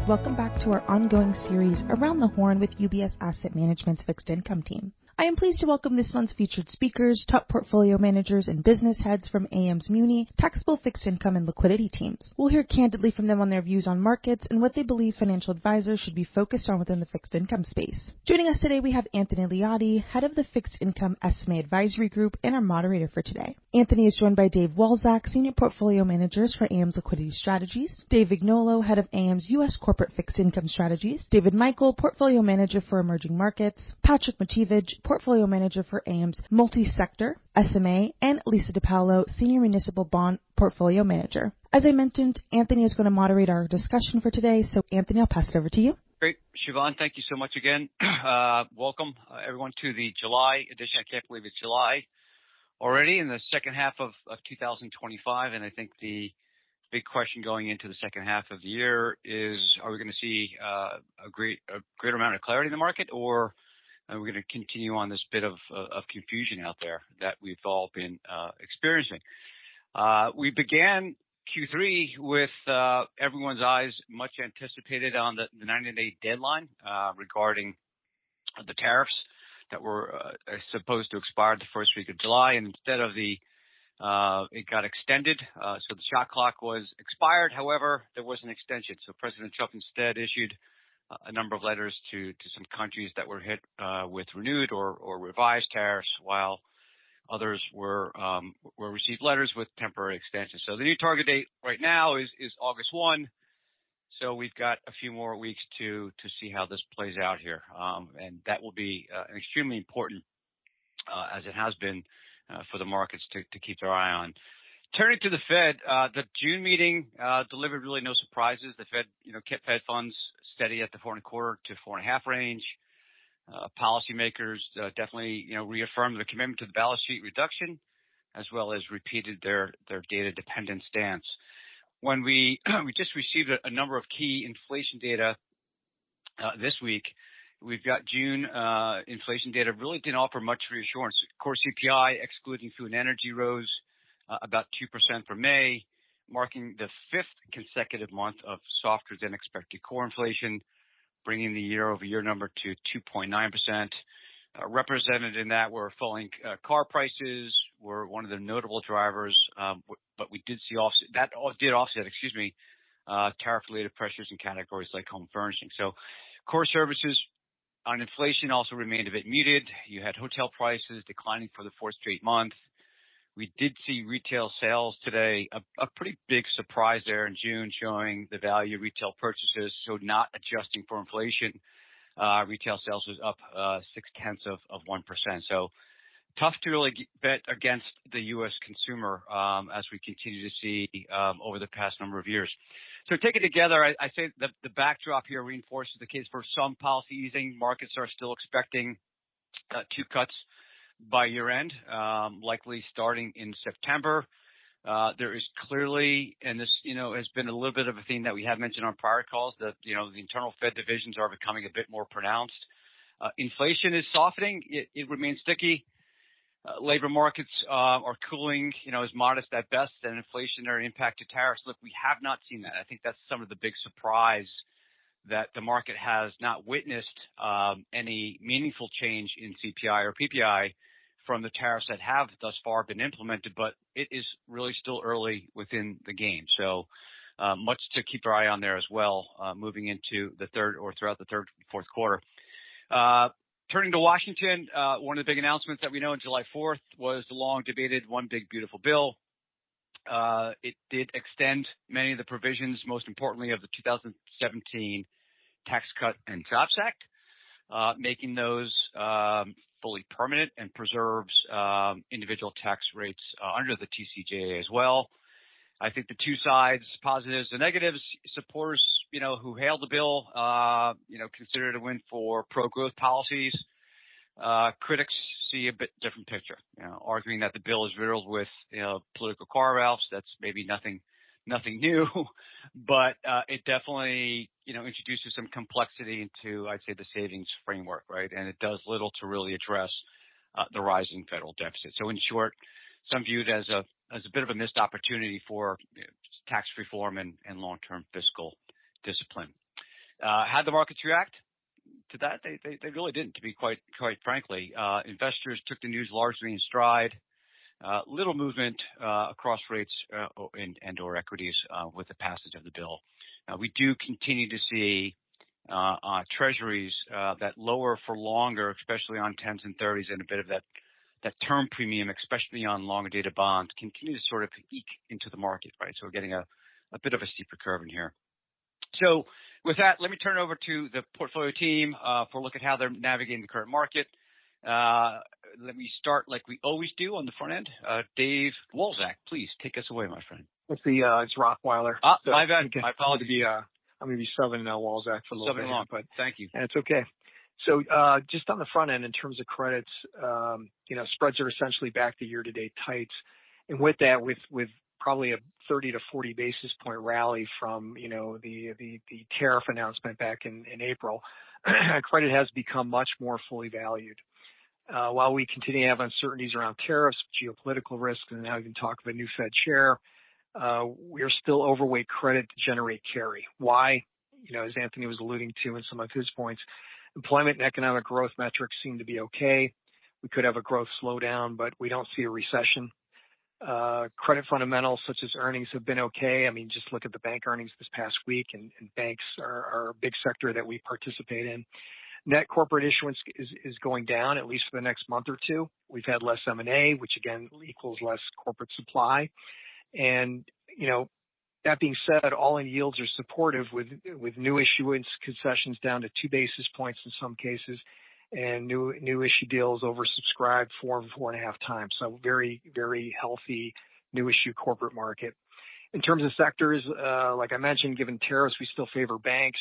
Welcome back to our ongoing series Around the Horn with UBS Asset Management's Fixed Income team. I am pleased to welcome this month's featured speakers, top portfolio managers, and business heads from AM's Muni, taxable fixed income, and liquidity teams. We'll hear candidly from them on their views on markets and what they believe financial advisors should be focused on within the fixed income space. Joining us today, we have Anthony Liotti, head of the Fixed Income SMA Advisory Group, and our moderator for today. Anthony is joined by Dave Walzak, senior portfolio managers for AM's Liquidity Strategies, Dave Vignolo, head of AM's U.S. Corporate Fixed Income Strategies, David Michael, portfolio manager for emerging markets, Patrick Matevich, portfolio manager for AM's multi-sector, SMA, and Lisa DiPaolo, senior municipal bond portfolio manager. As I mentioned, Anthony is going to moderate our discussion for today, so Anthony, I'll pass it over to you. Great. Siobhan, thank you so much again. Welcome, everyone, to the July edition. I can't believe it's July already in the second half of 2025, and I think the big question going into the second half of the year is, are we going to see a greater amount of clarity in the market, or are we going to continue on this bit of confusion out there that we've all been experiencing? We began Q3 with everyone's eyes much anticipated on the 90-day deadline regarding the tariffs that were supposed to expire the first week of July, and instead of it got extended. So the shot clock was expired. However, there was an extension. So President Trump instead issued a number of letters to some countries that were hit with renewed or revised tariffs, while others were received letters with temporary extensions. So the new target date right now is August 1. So we've got a few more weeks to see how this plays out here, and that will be extremely important, as it has been for the markets to keep their eye on. Turning to the Fed, the June meeting delivered really no surprises. The Fed, kept Fed funds steady at the 4.25 to 4.5 range. Policymakers definitely, reaffirmed their commitment to the balance sheet reduction, as well as repeated their data-dependent stance. When we just received a number of key inflation data this week. We've got June inflation data really didn't offer much reassurance. Core CPI, excluding food and energy, rose about 2% for May, marking the fifth consecutive month of softer than expected core inflation, bringing the year-over-year number to 2.9%. Represented in that were falling car prices, were one of the notable drivers, but we did see offset tariff-related pressures in categories like home furnishing. So core services on inflation also remained a bit muted. You had hotel prices declining for the fourth straight month. We did see retail sales today, a pretty big surprise there in June, showing the value of retail purchases. So not adjusting for inflation, retail sales was up 0.6%. So tough to really bet against the U.S. consumer as we continue to see over the past number of years. So taken together, I say that the backdrop here reinforces the case for some policy easing. Markets are still expecting 2 cuts by year end, likely starting in September. There is clearly, and this, has been a little bit of a theme that we have mentioned on prior calls, that, the internal Fed divisions are becoming a bit more pronounced. Inflation is softening. It remains sticky. Labor markets are cooling, is modest at best, and inflationary impact to tariffs. Look, we have not seen that. I think that's some of the big surprise, that the market has not witnessed any meaningful change in CPI or PPI from the tariffs that have thus far been implemented, but it is really still early within the game. So much to keep our eye on there as well, moving into the third or throughout the third, fourth quarter. Turning to Washington, one of the big announcements that we know on July 4th was the long debated One Big Beautiful Bill. It did extend many of the provisions, most importantly of the 2017 Tax Cut and Jobs Act, making those fully permanent, and preserves individual tax rates under the TCJA as well. I think the two sides, positives and negatives, supporters, who hailed the bill, consider it a win for pro-growth policies. Critics see a bit different picture, arguing that the bill is riddled with, political carve-outs. That's maybe nothing new, but it definitely, introduces some complexity into, I'd say, the savings framework, right? And it does little to really address the rising federal deficit. So in short, some view it as a bit of a missed opportunity for tax reform and long-term fiscal discipline. Had the markets react to that? They really didn't, to be quite frankly. Investors took the news largely in stride. Little movement across rates and/or equities with the passage of the bill. We do continue to see treasuries that lower for longer, especially on 10s and 30s, and a bit of that term premium, especially on longer dated bonds, continue to sort of eke into the market, right? So we're getting a bit of a steeper curve in here. So with that, let me turn it over to the portfolio team for a look at how they're navigating the current market. Let me start like we always do on the front end. Dave Walzak, please take us away, my friend. It's Rothweiler. My bad. My apologies. I'm going to be subbing Walzak for a little bit. Long, but thank you. And it's okay. So just on the front end, in terms of credits, spreads are essentially back to year-to-date tights. And with that, with probably a 30 to 40 basis point rally from, the tariff announcement back in April, credit has become much more fully valued. While we continue to have uncertainties around tariffs, geopolitical risks, and now even talk of a new Fed chair, we are still overweight credit to generate carry. Why? As Anthony was alluding to in some of his points, employment and economic growth metrics seem to be okay. We could have a growth slowdown, but we don't see a recession. Credit fundamentals such as earnings have been okay. I mean, just look at the bank earnings this past week, and banks are a big sector that we participate in. Net corporate issuance is going down, at least for the next month or two. We've had less M&A, which again equals less corporate supply. And, that being said, all-in yields are supportive with new issuance concessions down to 2 basis points in some cases, and new issue deals oversubscribed 4.5 times. So very, very healthy new issue corporate market. In terms of sectors, like I mentioned, given tariffs, we still favor banks.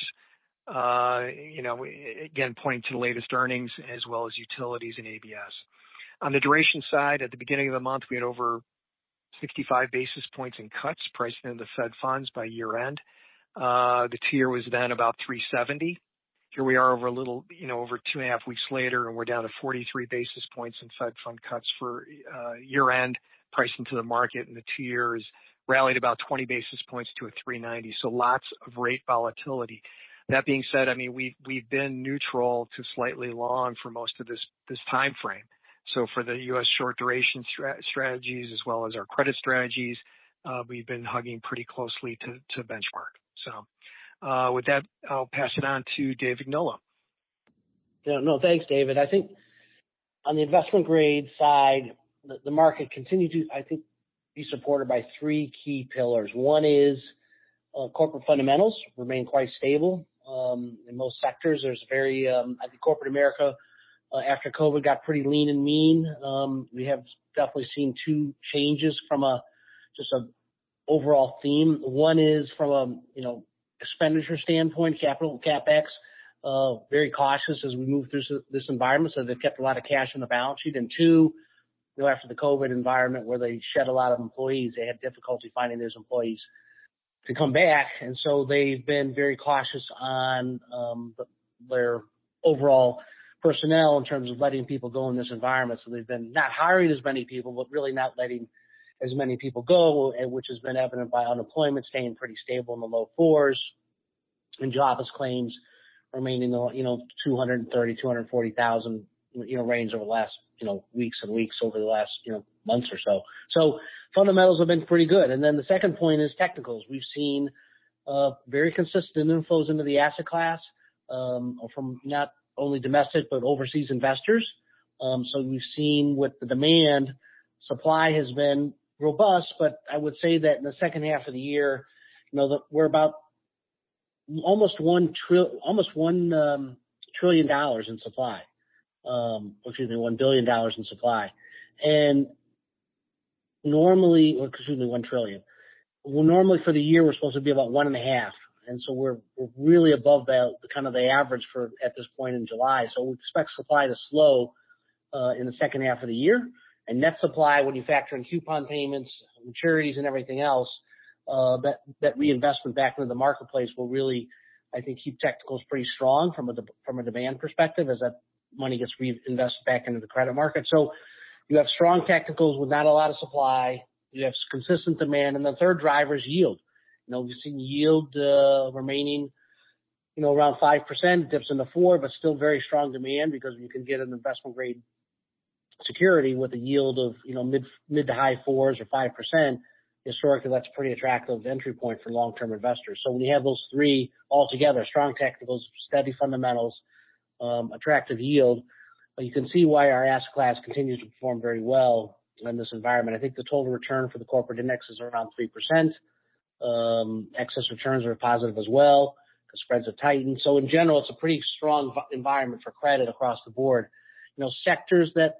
Again, pointing to the latest earnings as well as utilities and ABS. On the duration side, at the beginning of the month, we had over 65 basis points in cuts priced into the Fed funds by year end. The 2-year was then about 370. Here we are over 2.5 weeks later, and we're down to 43 basis points in Fed fund cuts for year end priced into the market, and the 2 years rallied about 20 basis points to a 390. So lots of rate volatility. That being said, I mean, we've been neutral to slightly long for most of this time frame. So for the U.S. short duration strategies as well as our credit strategies, we've been hugging pretty closely to benchmark. So with that, I'll pass it on to Dave Vignola. No, thanks, David. I think on the investment grade side, the market continued to, I think, be supported by 3 key pillars. One is corporate fundamentals remain quite stable. In most sectors, there's I think corporate America after COVID got pretty lean and mean. We have definitely seen 2 changes from just a overall theme. One is from a, expenditure standpoint, capital, CapEx, very cautious as we move through this environment. So they've kept a lot of cash on the balance sheet. And 2, after the COVID environment where they shed a lot of employees, they had difficulty finding those employees to come back. And so they've been very cautious on their overall personnel in terms of letting people go in this environment. So they've been not hiring as many people, but really not letting as many people go, which has been evident by unemployment staying pretty stable in the low 4s and jobless claims remaining, 230, 240,000, range over the last, weeks and weeks over the last, months or so. So fundamentals have been pretty good. And then the second point is technicals. We've seen very consistent inflows into the asset class from not only domestic but overseas investors. So we've seen with the demand, supply has been robust, but I would say that in the second half of the year, that we're about almost $1 trillion in supply. $1 billion in supply. And normally, $1 trillion. Well, normally for the year, we're supposed to be about 1.5. And so we're really above the average at this point in July. So we expect supply to slow in the second half of the year. And net supply, when you factor in coupon payments, maturities, and everything else, that reinvestment back into the marketplace will really, I think, keep technicals pretty strong from a demand perspective as that money gets reinvested back into the credit market. So you have strong technicals with not a lot of supply. You have consistent demand, and the third driver is yield. We've seen yield remaining around 5%, dips into 4%, but still very strong demand because you can get an investment grade security with a yield of, mid to high 4s or 5%. Historically, that's a pretty attractive entry point for long-term investors. So when you have those three all together, strong technicals, steady fundamentals, attractive yield, you can see why our asset class continues to perform very well in this environment. I think the total return for the corporate index is around 3%. Excess returns are positive as well because spreads have tightened. So in general, it's a pretty strong environment for credit across the board. Sectors that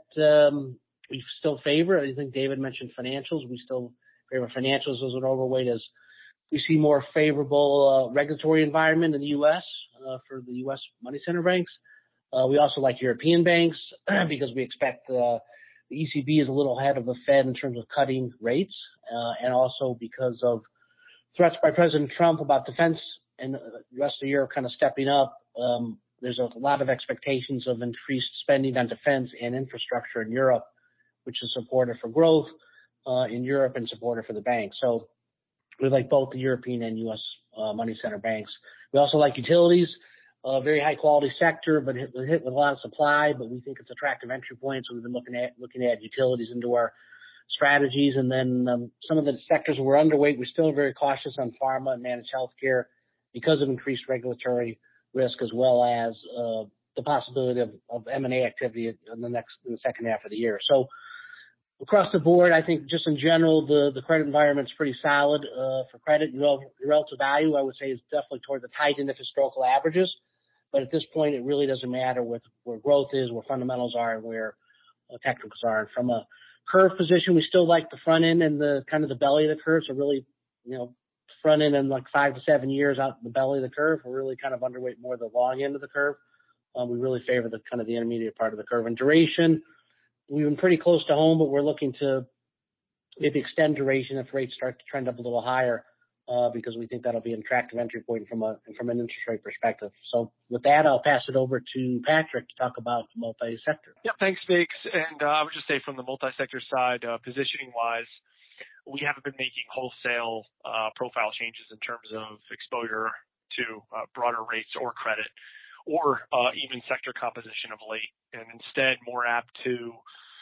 we still favor, I think David mentioned financials. We still favor financials as an overweight as we see more favorable regulatory environment in the U.S. For the U.S. money center banks. We also like European banks because we expect the ECB is a little ahead of the Fed in terms of cutting rates, and also because of threats by President Trump about defense and the rest of Europe kind of stepping up. There's a lot of expectations of increased spending on defense and infrastructure in Europe, which is supportive for growth in Europe and supportive for the banks. So we like both the European and U.S. Money center banks. We also like utilities, a very high quality sector, but hit with a lot of supply, but we think it's attractive entry points. So we've been looking at utilities into our strategies. And then some of the sectors we're underweight, we're still very cautious on pharma and managed healthcare because of increased regulatory risk, as well as the possibility of M&A activity in the second half of the year. So across the board, I think just in general, the credit environment's pretty solid for credit. Relative value, I would say, is definitely toward the tight end of historical averages. But at this point, it really doesn't matter where growth is, where fundamentals are, and where technicals are. And from a curve position, we still like the front end and the kind of the belly of the curve. So really, front end and like 5 to 7 years out in the belly of the curve. We're really kind of underweight more the long end of the curve. We really favor the kind of the intermediate part of the curve. And duration, we've been pretty close to home, but we're looking to maybe extend duration if rates start to trend up a little higher, because we think that'll be an attractive entry point from an interest rate perspective. So with that, I'll pass it over to Patrick to talk about multi-sector. Yeah, thanks, Biggs. And I would just say from the multi-sector side, positioning-wise, we haven't been making wholesale profile changes in terms of exposure to broader rates or credit or even sector composition of late, and instead more apt to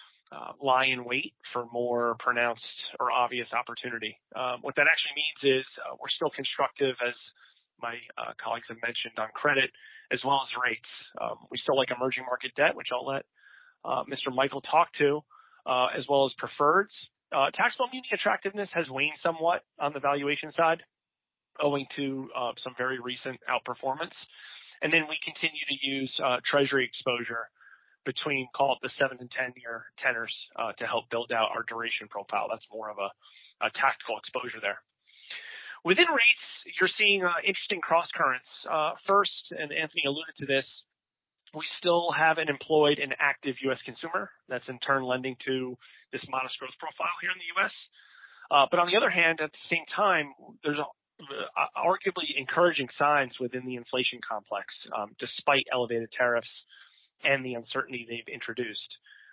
lie in wait for more pronounced or obvious opportunity. What that actually means is we're still constructive, as my colleagues have mentioned, on credit as well as rates. We still like emerging market debt, which I'll let Mr. Michael talk to, as well as preferreds. Taxable immunity attractiveness has waned somewhat on the valuation side, owing to some very recent outperformance. And then we continue to use treasury exposure between, call it the 7 and 10 year tenors to help build out our duration profile. That's more of a tactical exposure there. Within rates, you're seeing interesting cross currents. First, and Anthony alluded to this, we still haven't employed an active U.S. consumer that's in turn lending to this modest growth profile here in the U.S. But on the other hand, at the same time, there's arguably encouraging signs within the inflation complex, despite elevated tariffs and the uncertainty they've introduced.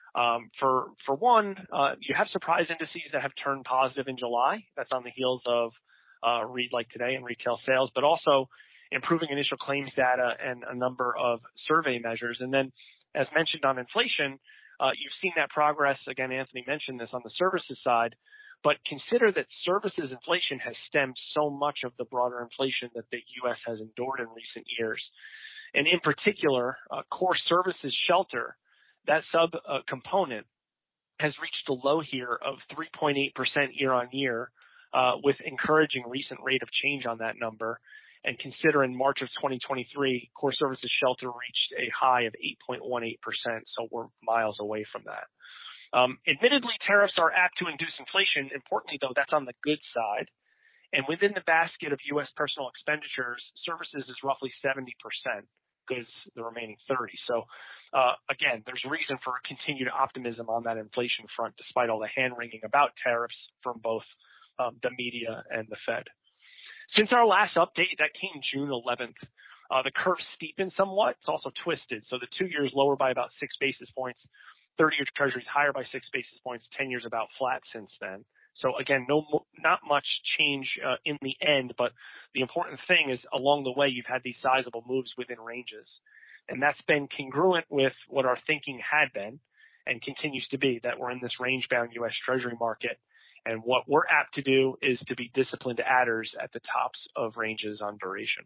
For one, you have surprise indices that have turned positive in July. That's on the heels of Read Like Today and retail sales, but also improving initial claims data and a number of survey measures. And then, as mentioned on inflation, you've seen that progress. Again, Anthony mentioned this on the services side, but consider that services inflation has stemmed so much of the broader inflation that the U.S. has endured in recent years. And in particular, core services shelter, that sub-component has reached a low here of 3.8% year on year, with encouraging recent rate of change on that number. And consider in March of 2023, core services shelter reached a high of 8.18%, so we're miles away from that. Admittedly, tariffs are apt to induce inflation. Importantly, though, that's on the good side. And within the basket of U.S. personal expenditures, services is roughly 70%, goods the remaining 30%. So, again, there's reason for continued optimism on that inflation front, despite all the hand-wringing about tariffs from both the media and the Fed. Since our last update, that came June 11th, the curve steepened somewhat. It's also twisted. So the 2 years lower by about 6 basis points, 30-year treasuries higher by 6 basis points, 10 years about flat since then. So again, not much change in the end, but the important thing is along the way, you've had these sizable moves within ranges. And that's been congruent with what our thinking had been and continues to be, that we're in this range-bound U.S. Treasury market. And what we're apt to do is to be disciplined adders at the tops of ranges on duration.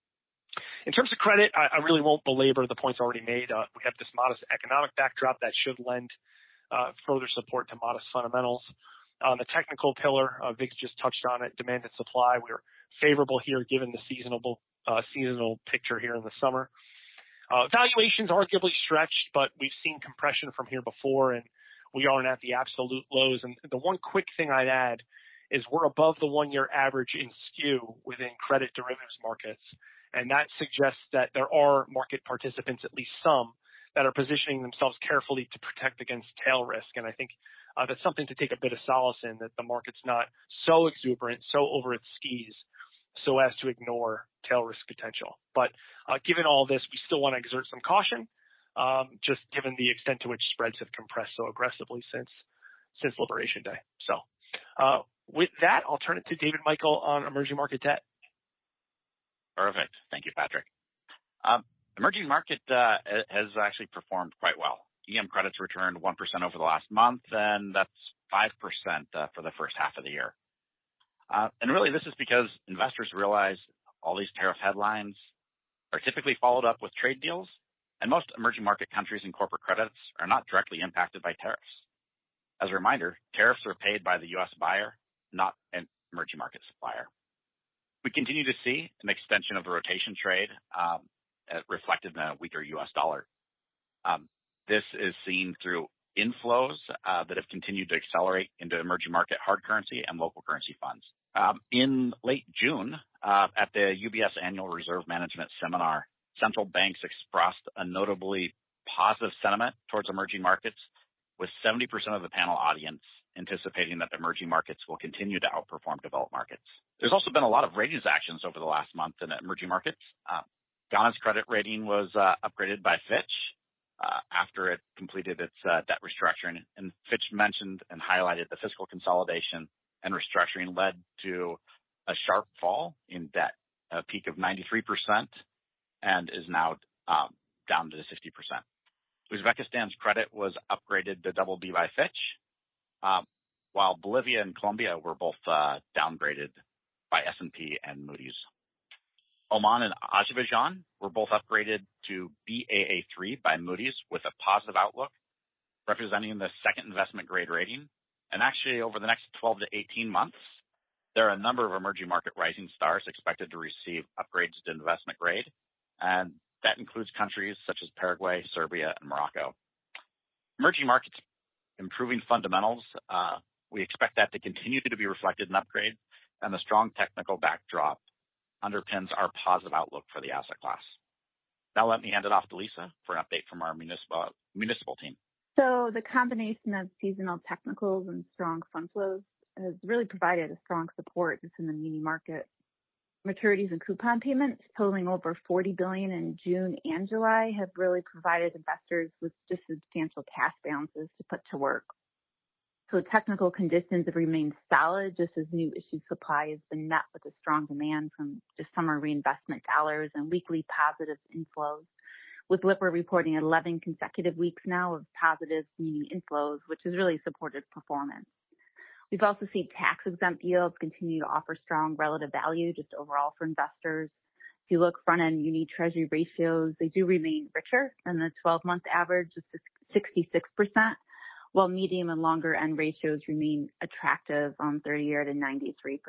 In terms of credit, I really won't belabor the points already made. We have this modest economic backdrop that should lend further support to modest fundamentals. On the technical pillar, Vix just touched on it, demand and supply. We're favorable here given the seasonal picture here in the summer. Valuations arguably stretched, but we've seen compression from here before, and we aren't at the absolute lows. And the one quick thing I'd add is we're above the 1-year average in skew within credit derivatives markets. And that suggests that there are market participants, at least some, that are positioning themselves carefully to protect against tail risk. And I think that's something to take a bit of solace in, that the market's not so exuberant, so over its skis, so as to ignore tail risk potential. But given all this, we still want to exert some caution, just given the extent to which spreads have compressed so aggressively since Liberation Day. So with that, I'll turn it to David Michael on emerging market debt. Perfect. Thank you, Patrick. Emerging market has actually performed quite well. EM credits returned 1% over the last month, and that's 5% for the first half of the year. And really, this is because investors realize all these tariff headlines are typically followed up with trade deals, and most emerging market countries and corporate credits are not directly impacted by tariffs. As a reminder, tariffs are paid by the U.S. buyer, not an emerging market supplier. We continue to see an extension of the rotation trade reflected in a weaker U.S. dollar. This is seen through inflows that have continued to accelerate into emerging market hard currency and local currency funds. In late June, at the UBS Annual Reserve Management Seminar, central banks expressed a notably positive sentiment towards emerging markets, with 70% of the panel audience anticipating that the emerging markets will continue to outperform developed markets. There's also been a lot of ratings actions over the last month in emerging markets. Ghana's credit rating was upgraded by Fitch after it completed its debt restructuring. And Fitch mentioned and highlighted the fiscal consolidation and restructuring led to a sharp fall in debt, a peak of 93%, and is now down to 60%. Uzbekistan's credit was upgraded to BB by Fitch, while Bolivia and Colombia were both downgraded by S&P and Moody's. Oman and Azerbaijan were both upgraded to Baa3 by Moody's with a positive outlook, representing the second investment grade rating. And actually, over the next 12 to 18 months, there are a number of emerging market rising stars expected to receive upgrades to investment grade, and that includes countries such as Paraguay, Serbia, and Morocco. Emerging markets improving fundamentals, we expect that to continue to be reflected in upgrades, and the strong technical backdrop underpins our positive outlook for the asset class. Now let me hand it off to Lisa for an update from our municipal team. So the combination of seasonal technicals and strong fund flows has really provided a strong support just in the muni market. Maturities and coupon payments totaling over $40 billion in June and July have really provided investors with just substantial cash balances to put to work. So technical conditions have remained solid just as new issue supply has been met with a strong demand from just summer reinvestment dollars and weekly positive inflows, with Lipper reporting 11 consecutive weeks now of positive muni inflows, which has really supported performance. We've also seen tax-exempt yields continue to offer strong relative value just overall for investors. If you look front-end muni treasury ratios, they do remain richer than the 12-month average of 66%, while medium and longer end ratios remain attractive on 30-year to 93%.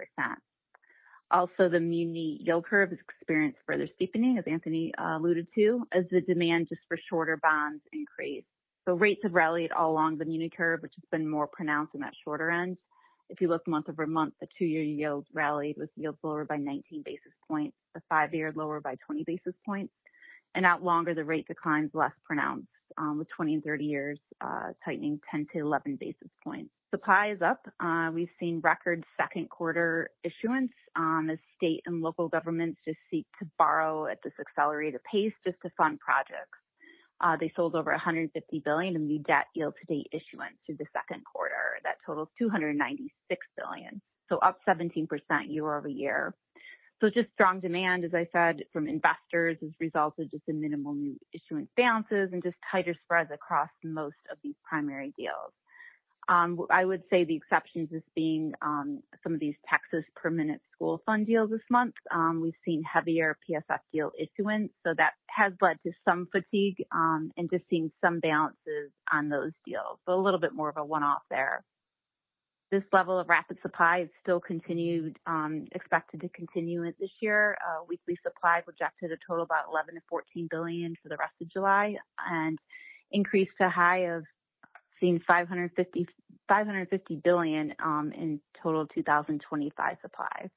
Also, the muni yield curve has experienced further steepening, as Anthony alluded to, as the demand just for shorter bonds increased. So rates have rallied all along the muni curve, which has been more pronounced in that shorter end. If you look month over month, the 2-year yield rallied with yields lower by 19 basis points, the 5-year lower by 20 basis points, and out longer the rate declines less pronounced, with 20 and 30 years tightening 10 to 11 basis points. Supply is up. We've seen record second quarter issuance as state and local governments just seek to borrow at this accelerated pace just to fund projects. They sold over $150 billion of new debt yield-to-date issuance through the second quarter. That totals $296 billion, so up 17% year over year. So just strong demand, as I said, from investors has resulted just in minimal new issuance balances and just tighter spreads across most of these primary deals. I would say the exceptions is being some of these Texas permanent school fund deals this month. We've seen heavier PSF deal issuance, so that has led to some fatigue and just seeing some balances on those deals, but a little bit more of a one-off there. This level of rapid supply is still expected to continue this year. Weekly supply projected a total about 11 to 14 billion for the rest of July and increased to a high of seeing 550 billion in total 2025 supply.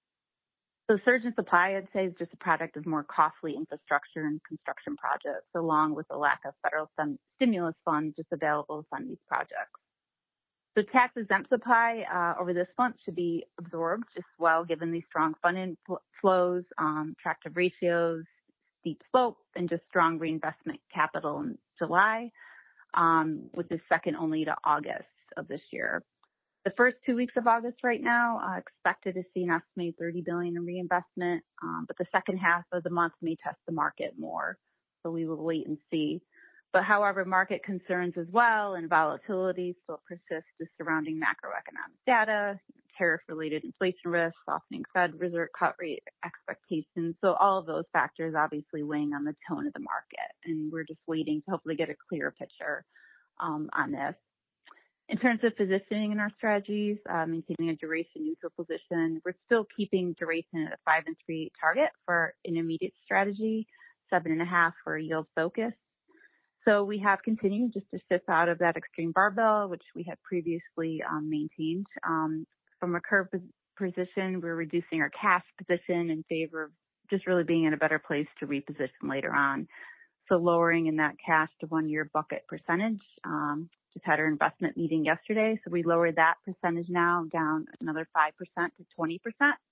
So surge in supply, I'd say, is just a product of more costly infrastructure and construction projects, along with the lack of federal stimulus funds just available to fund these projects. So tax-exempt supply over this month should be absorbed just well, given these strong funding flows, attractive ratios, steep slope, and just strong reinvestment capital in July, which is second only to August of this year. The first 2 weeks of August right now expected to see an estimated $30 billion in reinvestment, but the second half of the month may test the market more. So we will wait and see. But however, market concerns as well and volatility still persist surrounding macroeconomic data, tariff-related inflation risk, softening Fed reserve cut rate expectations. So all of those factors obviously weighing on the tone of the market. And we're just waiting to hopefully get a clearer picture on this. In terms of positioning in our strategies, maintaining a duration neutral position, we're still keeping duration at a 5 3/8 target for our intermediate strategy, 7.5 for a yield focus. So we have continued just to shift out of that extreme barbell, which we had previously maintained. From a curve position, we're reducing our cash position in favor of just really being in a better place to reposition later on. So lowering in that cash to 1 year bucket percentage. Just had our investment meeting yesterday, so we lowered that percentage now down another 5% to 20%.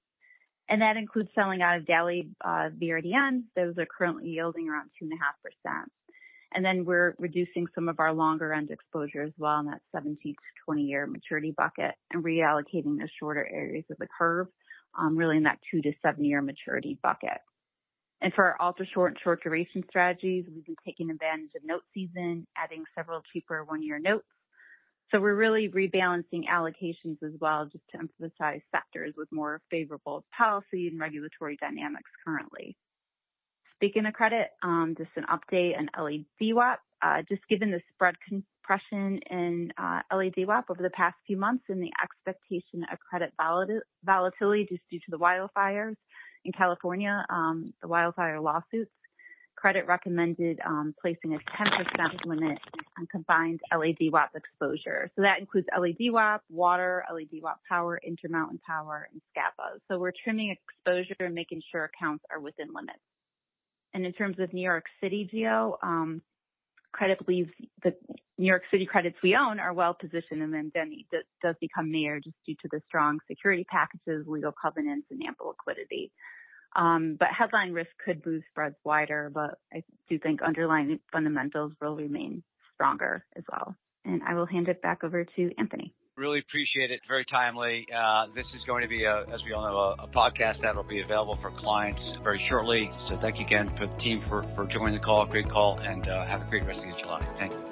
And that includes selling out of daily VRDNs. Those are currently yielding around 2.5%. And then we're reducing some of our longer end exposure as well in that 17 to 20 year maturity bucket and reallocating the shorter areas of the curve, really in that 2 to 7 year maturity bucket. And for our ultra short and short duration strategies, we've been taking advantage of note season, adding several cheaper 1 year notes. So we're really rebalancing allocations as well, just to emphasize sectors with more favorable policy and regulatory dynamics currently. Speaking of credit, just an update on LADWAP. Just given the spread compression in LADWAP over the past few months and the expectation of credit volatility just due to the wildfires in California, the wildfire lawsuits, credit recommended placing a 10% limit on combined LADWAP exposure. So that includes LADWAP, water, LADWAP power, Intermountain Power, and SCAPA. So we're trimming exposure and making sure accounts are within limits. And in terms of New York City geo, credit believes the New York City credits we own are well positioned, and then Denny does become mayor just due to the strong security packages, legal covenants, and ample liquidity. But headline risk could move spreads wider, but I do think underlying fundamentals will remain stronger as well. And I will hand it back over to Anthony. Really appreciate it. Very timely. This is going to be, as we all know, a podcast that will be available for clients very shortly. So thank you again for the team for joining the call. Great call, and have a great rest of your July. Thank you.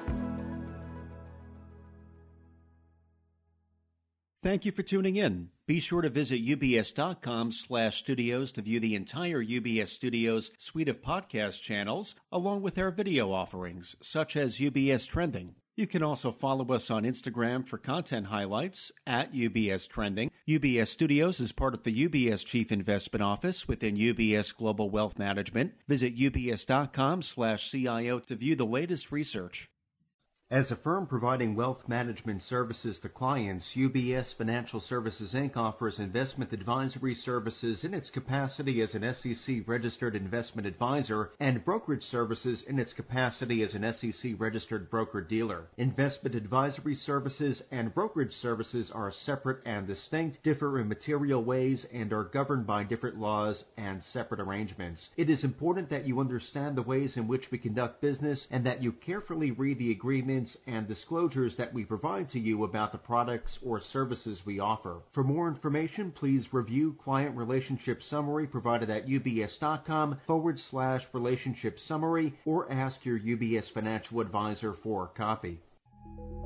Thank you for tuning in. Be sure to visit ubs.com/studios to view the entire UBS Studios suite of podcast channels, along with our video offerings, such as UBS Trending. You can also follow us on Instagram for content highlights at UBS Trending. UBS Studios is part of the UBS Chief Investment Office within UBS Global Wealth Management. Visit ubs.com/CIO to view the latest research. As a firm providing wealth management services to clients, UBS Financial Services, Inc. offers investment advisory services in its capacity as an SEC-registered investment advisor and brokerage services in its capacity as an SEC-registered broker-dealer. Investment advisory services and brokerage services are separate and distinct, differ in material ways, and are governed by different laws and separate arrangements. It is important that you understand the ways in which we conduct business and that you carefully read the agreement statements and disclosures that we provide to you about the products or services we offer. For more information, please review Client Relationship Summary provided at ubs.com/relationship summary or ask your UBS financial advisor for a copy.